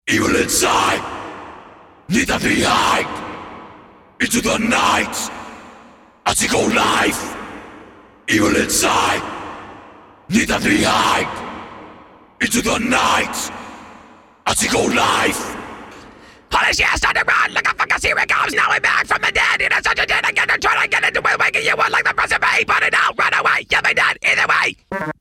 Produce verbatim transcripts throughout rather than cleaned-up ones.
Evil inside, neither behind. Into the night, I take all life. Evil inside, neither behind. Into the night, I take all life. Holy shit, started run like a fucking here it comes. Now I'm back from the dead. It is such a dead again. I'm trying to get into it, waking you up like the present me. Put it out, run away, you'll be dead either way.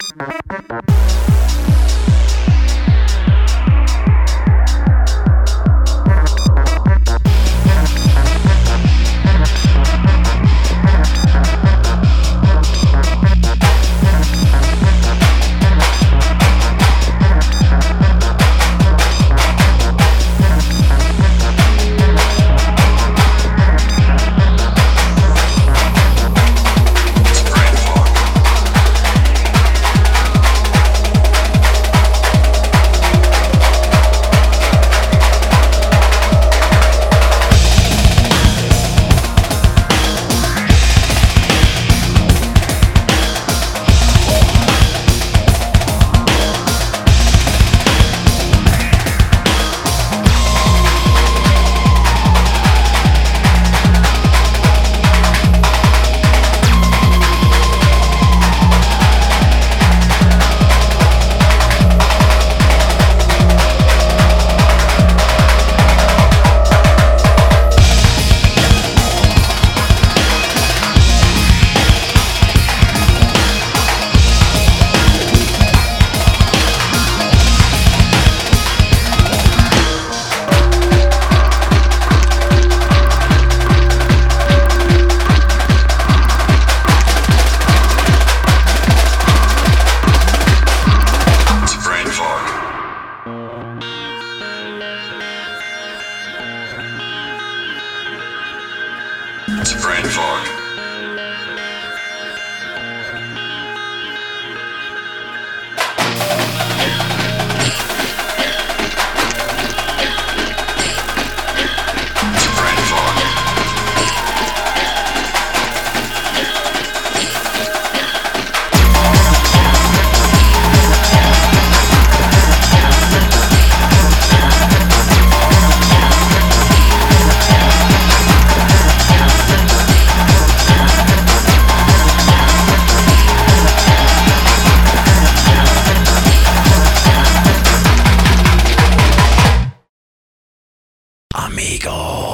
It's brain fog. Amigo.